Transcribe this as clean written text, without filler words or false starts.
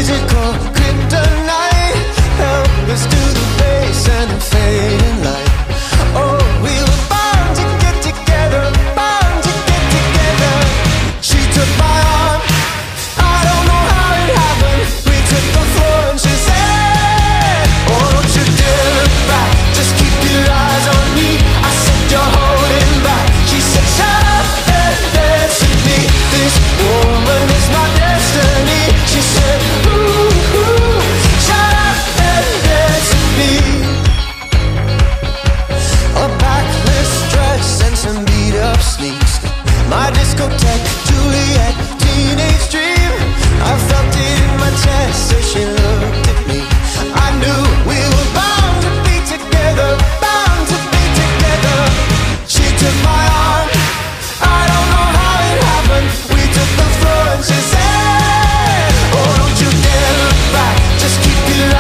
physical kryptonite. Help us to the base and the fading light. Oh, we were bound to get together, bound to get together. She took my arm, I don't know how it happened. We took the floor and she said, oh, don't you dare look back, just keep your eyes on me. I said, you're holding back. She said, shut up and dance with me. This woman is my destiny. She said, ooh, ooh, shut up and dance with me. A backless dress and some beat up sneaks. My discotheque, Juliet, teenage dream. I felt it in my chest as she looked at me. I knew we were bound to be together, bound to be together. She took my arm, I don't know how it happened. We took the floor and she said, oh, don't you dare look back, just keep your